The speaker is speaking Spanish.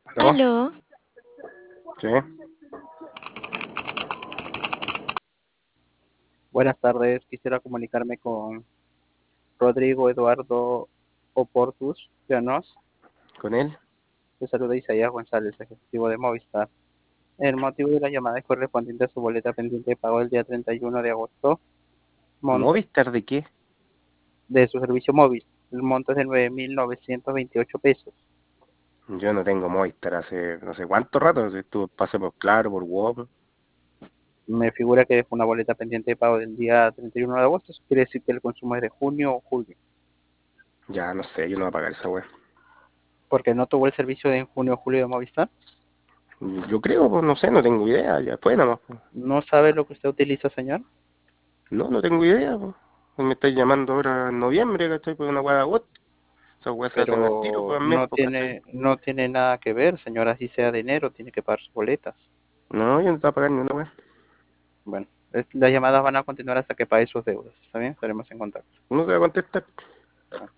¿No? Aló, Sí. Buenas tardes, quisiera comunicarme con Rodrigo Eduardo Oportus Llanos. ¿Con él? Le saluda Isaías González, ejecutivo de Movistar. El motivo de la llamada es correspondiente a su boleta pendiente de pago el día 31 de agosto, monto ¿Movistar de qué? de su servicio móvil. El monto es de 9.928 pesos. Yo no tengo Movistar hace no sé cuánto rato. Si estuve, pasé por Claro, por WOM. Me figura que dejó una boleta pendiente de pago del día 31 de agosto. Eso quiere decir que el consumo es de junio o julio. Ya no sé, yo no voy a pagar esa wea. Porque no tuvo el servicio de en junio o julio de Movistar. Yo creo, pues no sé, no tengo idea. Ya fue nada más, pues. ¿No sabe lo que usted utiliza, señor? No, no tengo idea, pues. Me estáis llamando ahora en noviembre, ¿cachai? Por una wea de agosto. Esas weas se hacen al tiro, pues Pero al mes, pues, ¿cachai? no tiene nada que ver, señora, así sea de enero, tiene que pagar sus boletas. No, yo no te voy a pagar ni una wea. Bueno, las llamadas van a continuar hasta que pague sus deudas. ¿Está bien? Estaremos en contacto. No te voy a contestar.